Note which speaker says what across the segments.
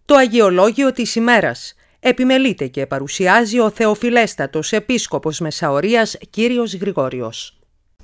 Speaker 1: Το Αγιολόγιο της ημέρας επιμελείται και παρουσιάζει ο Θεοφιλέστατος Επίσκοπος Μεσαωρίας Κύριος Γρηγόριος.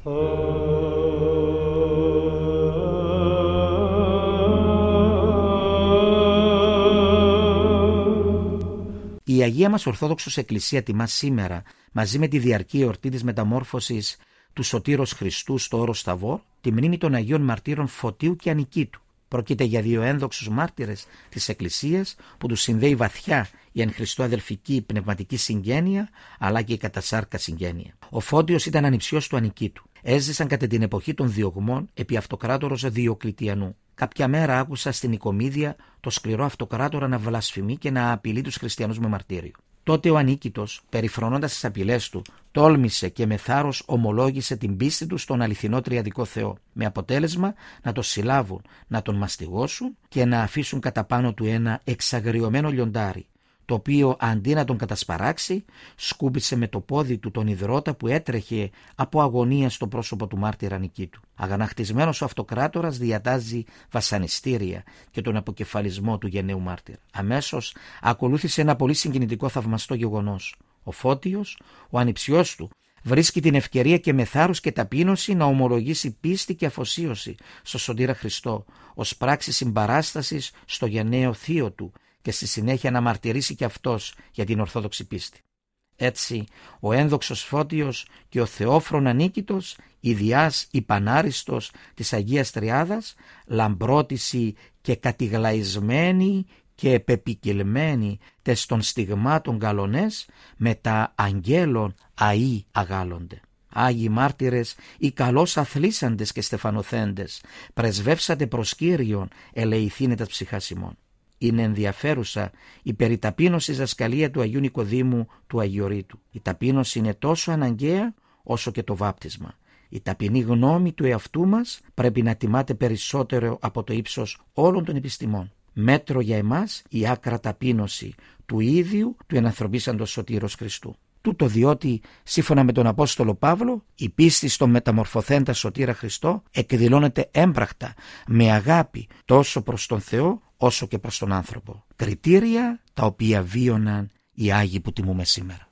Speaker 2: Η Αγία μας Ορθόδοξος Εκκλησία τιμά σήμερα, μαζί με τη διαρκή εορτή της μεταμόρφωσης του Σωτήρος Χριστού στο όρος Σταβόρ, τη μνήμη των Αγίων Μαρτύρων Φωτίου και Ανικήτου. Πρόκειται για δύο ένδοξους μάρτυρες της Εκκλησίας που τους συνδέει βαθιά η εν Χριστώ αδελφική πνευματική συγγένεια, αλλά και η κατασάρκα συγγένεια. Ο Φώτιος ήταν ανιψιός του Ανικήτου. Έζησαν κατά την εποχή των διωγμών επί αυτοκράτορος Διοκλητιανού. Κάποια μέρα άκουσα στην Οικομίδια το σκληρό αυτοκράτορα να βλασφημεί και να απειλεί τους χριστιανούς με μαρτύριο. Τότε ο Ανίκητος, περιφρονώντας τις απειλές του, τόλμησε και με θάρρος ομολόγησε την πίστη του στον αληθινό τριαδικό Θεό, με αποτέλεσμα να τον συλλάβουν, να τον μαστιγώσουν και να αφήσουν κατά πάνω του ένα εξαγριωμένο λιοντάρι, το οποίο αντί να τον κατασπαράξει, σκούπισε με το πόδι του τον ιδρώτα που έτρεχε από αγωνία στο πρόσωπο του μάρτυρα Νικήτου. Αγανακτισμένος ο αυτοκράτορας διατάζει βασανιστήρια και τον αποκεφαλισμό του γενναίου μάρτυρα. Αμέσως ακολούθησε ένα πολύ συγκινητικό θαυμαστό γεγονός. Ο Φώτιος, ο ανιψιός του, βρίσκει την ευκαιρία και με θάρρος και ταπείνωση να ομολογήσει πίστη και αφοσίωση στο Σωτήρα Χριστό, ως πράξη συμπαράστασης στο γενναίο θείο του, και στη συνέχεια να μαρτυρήσει και αυτός για την Ορθόδοξη πίστη. Έτσι, ο ένδοξος Φώτιος και ο Θεόφρον Ανίκητος, ιδιάς υπανάριστος της Αγίας Τριάδας, λαμπρότηση και κατηγλαϊσμένοι και επεπικυλμένοι τες των στιγμάτων καλονές, με τα αγγέλων αΐ αγάλλονται. Άγιοι μάρτυρες, οι καλώς αθλήσαντες και στεφανοθέντες, πρεσβεύσατε προς Κύριον, ελεηθήνε ψυχάς ημών. Είναι ενδιαφέρουσα η περιταπείνωση δασκαλία του Αγίου Νικοδήμου του Αγιορείτου. Η ταπείνωση είναι τόσο αναγκαία όσο και το βάπτισμα. Η ταπεινή γνώμη του εαυτού μας πρέπει να τιμάται περισσότερο από το ύψος όλων των επιστημών. Μέτρο για εμάς η άκρα ταπείνωση του ίδιου του ενανθρωπίσαντος Σωτήρος Χριστού. Τούτο διότι, σύμφωνα με τον Απόστολο Παύλο, η πίστη στον μεταμορφωθέντα Σωτήρα Χριστό εκδηλώνεται έμπρακτα με αγάπη τόσο προς τον Θεό όσο και προς τον άνθρωπο. Κριτήρια τα οποία βίωναν οι Άγιοι που τιμούμε σήμερα.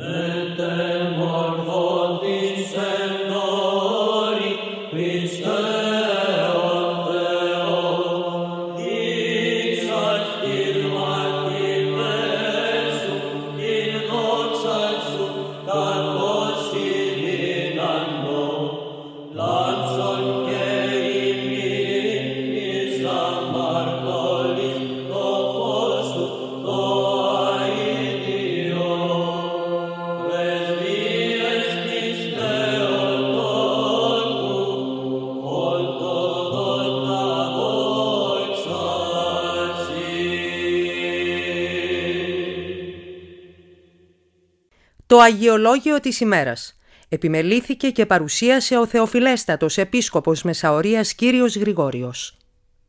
Speaker 1: Το Αγιολόγιο της ημέρας επιμελήθηκε και παρουσίασε ο Θεοφιλέστατος Επίσκοπος Μεσαωρίας Κύριος Γρηγόριος.